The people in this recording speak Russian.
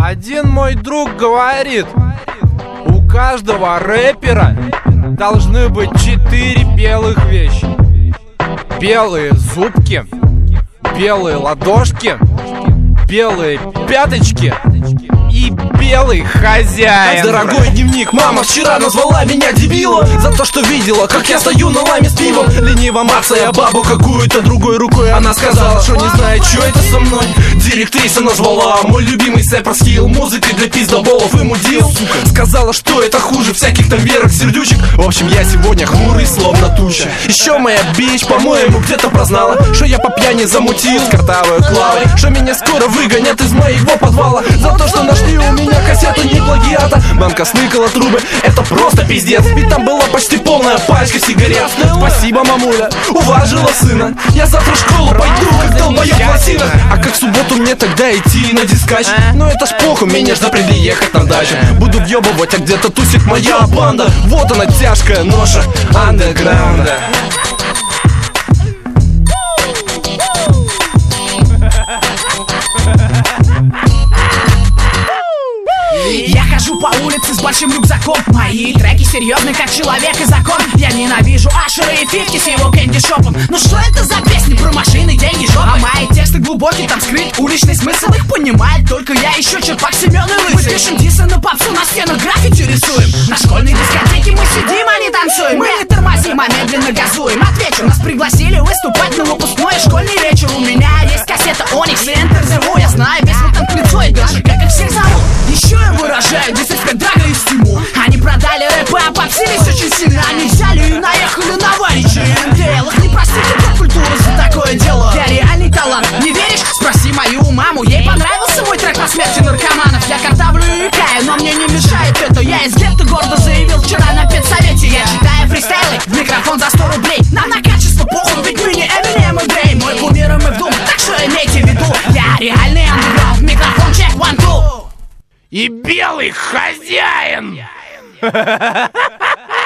Один мой друг говорит, у каждого рэпера должны быть 4 белых вещи: белые зубки, белые ладошки, белые пяточки и белый хозяин. Дорогой дневник, мама вчера назвала меня дебилом за то, что видела, как я стою на ламе с пивом. Лениво мацая бабу какую-то другой рукой. Она сказала, что не знает, что это со мной. Директриса назвала мой любимый сэпер скилл музыкой для пиздоболов и мудил. Сказала, что это хуже всяких там верок, сердючек. В общем, я сегодня хмурый, словно туча. Еще моя бич, по-моему, где-то прознала, что я по пьяни замутил с картавой клавой, что меня скоро выгонят из моего подвала за то, что нашли у меня кассету не плагиата. Банка сныкала трубы, это просто пиздец. Ведь там была почти полная пачка сигарет. Спасибо, мамуля, уважила сына. Я завтра в школу пойду, как долбоёб в лосинах. А как в субботу мне тогда идти на дискач? Но это ж похуй, мне ж запрели ехать на дачу. Буду въебывать, а где-то тусит моя банда. Вот она, тяжкая ноша андеграунда. Я хожу по улице с большим рюкзаком. Мои треки серьезны, как человек и закон. Я ненавижу Ашера и 50 с его кэнди-шопом. Ну что это за песни про машины, деньги, жопы? А мои тексты глубокие, там скрыт уличный смысл. Их понимает только я, еще черпак Семен и Лысый. Мы пишем дисы на попсу, на стенах граффити рисуем. На школьной дискотеке мы сидим, а не танцуем. Мы не тормозим, а медленно газуем. Отвечу, нас пригласили выступать на выпускной школьный вечер. У меня есть кассета Оникс и Enter the Who. Я знаю весь вот там лицо и даже как их всех зовут. Еще я выражаю десять как Драга и Стиму. Они продали рэп и обобсились очень сильно. Они взяли и наехали на Варича и МДЛ. Их не простите поп-культуру за такое дело. Я реальный талант, не веришь? Спроси мою маму. Ей понравился мой трек по смерти наркоманов. Я картавлю и каю, но мне не мешает это. Я из гетто гордо заявил вчера на педсовете. Я читаю фристайлы в микрофон за 100 рублей. Нам на качество похуй, ведь мы не Эминем и Дрей. Мой кумир и мы в дум, так что имейте в виду. Я реальный андеграунд, микрофон чек, one, two. И белый хозяин.